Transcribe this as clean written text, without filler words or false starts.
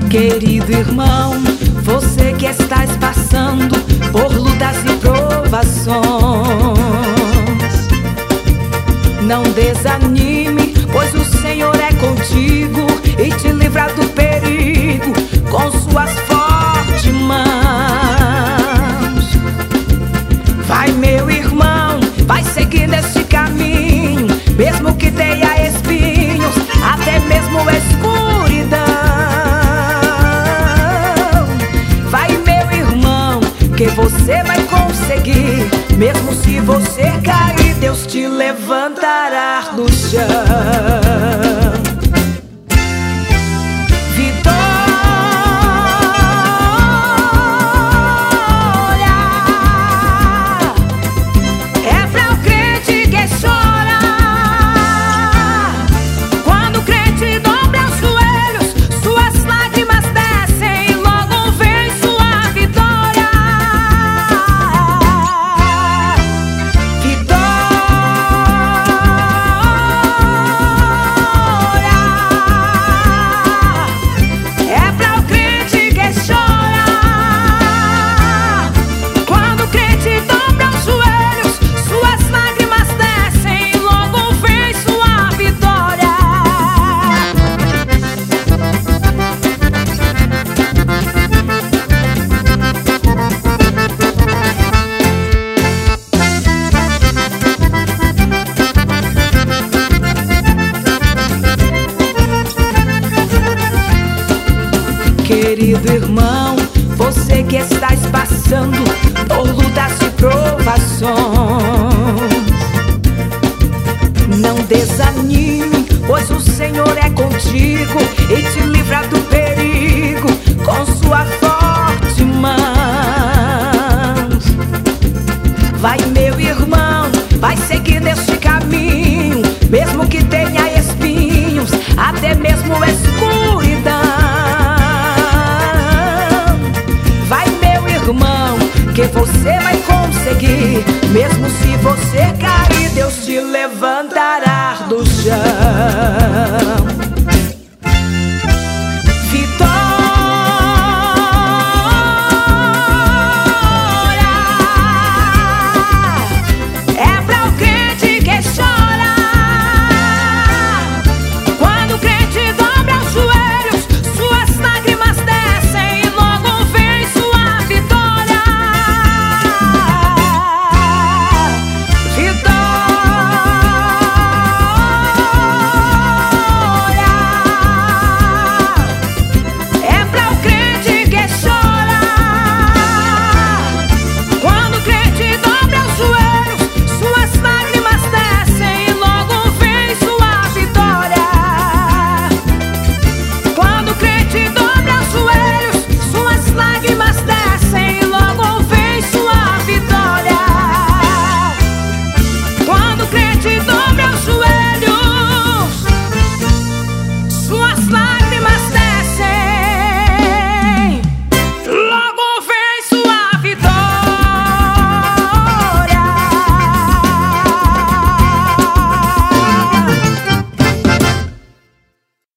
Querido irmão, você que estás passando por lutas e provações, não desanime, pois o Senhor é contigo e te livra do perigo com suas fortes mãos. Vai, meu irmão, vai seguir neste caminho, mesmo que tenha espinhos, até mesmo escuridão. Vai, meu irmão, que você vai conseguir. Mesmo se você cair, Deus te levantará do chão. Querido irmão, você que estás passando por lutas e provações, não desanime, pois o Senhor é contigo e te livra do perigo com sua forte mão. Vai, meu irmão, vai seguir neste caminho, mesmo que tenha espinhos, até mesmo escuridão. Que você vai conseguir. Mesmo se você cair, Deus te levantará do chão.